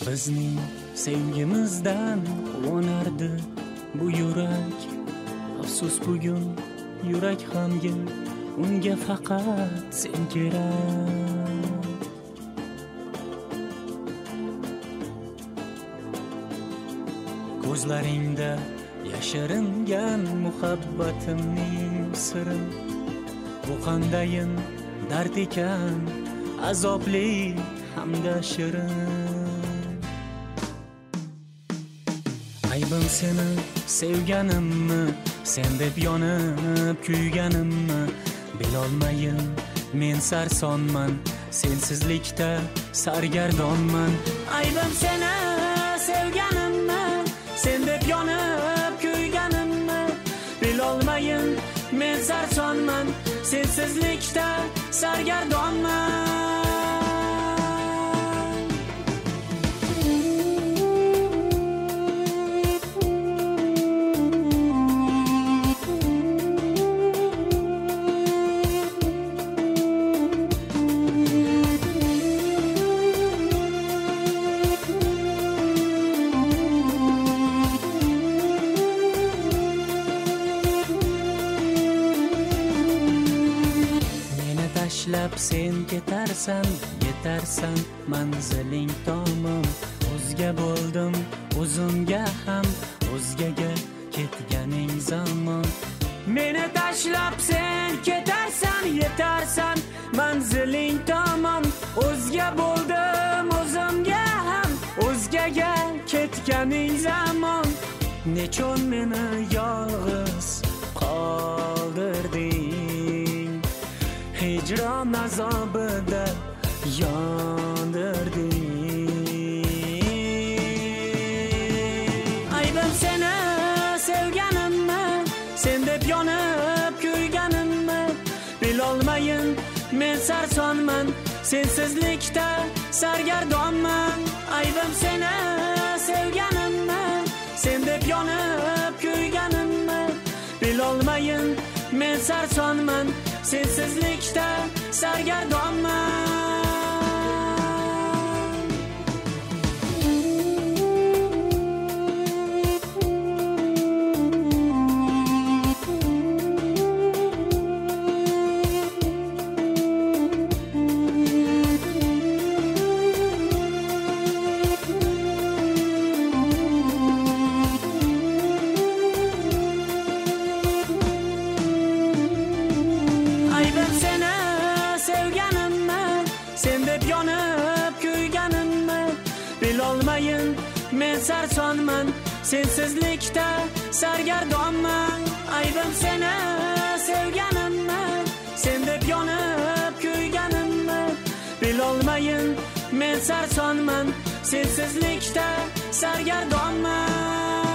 Bizning sevgimizdan quvonardi bu yurak. Afsus bugun yurak g'amgin, unga faqat sen kerak. Ko'zlaringda yashiringan muhabbatimning sirin, bu qandayin dard ekan, azobli hamda shirin. Aybim seni sevganimmi, sen deb yonib kuyganimmi? Bilolmayin men sarsonman, sensizlikda sargardonman. Aybim seni sevganimmi, sen deb yonib kuyganimmi? Bilolmayin men sarsonman, sensizlikda sargardonman. Tashlab sen ketarsan, yetarsan manziling tomon. O'zga bo'ldim, o'zimga ham, o'zgaga ketganing zamon. Meni tashlab sen ketarsan, yetarsan manziling tomon. O'zga bo'ldim, o'zimga ham, o'zgaga ketganing zamon. Nechun meni yolg'iz qoldirding, hicran azobida yondirding. Aybim seni sevganimmi, sen deb yonib kuyganimmi? Bilolmayin men sarsonman, sensizlikda sargardonman. Aybim seni sevganimmi, sen deb yonib kuyganimmi? Bilolmayin men sarsonman, sensizlikda sargardonman. Aybim seni sevganimmi, sen deb yonib kuyganimmi? Bilolmayin men sarsonman, sensizlikda sargardonman. Aybim seni sevganimmi, sen deb yonib kuyganimmi? Bilolmayin men sarsonman, sensizlikda sargardonman.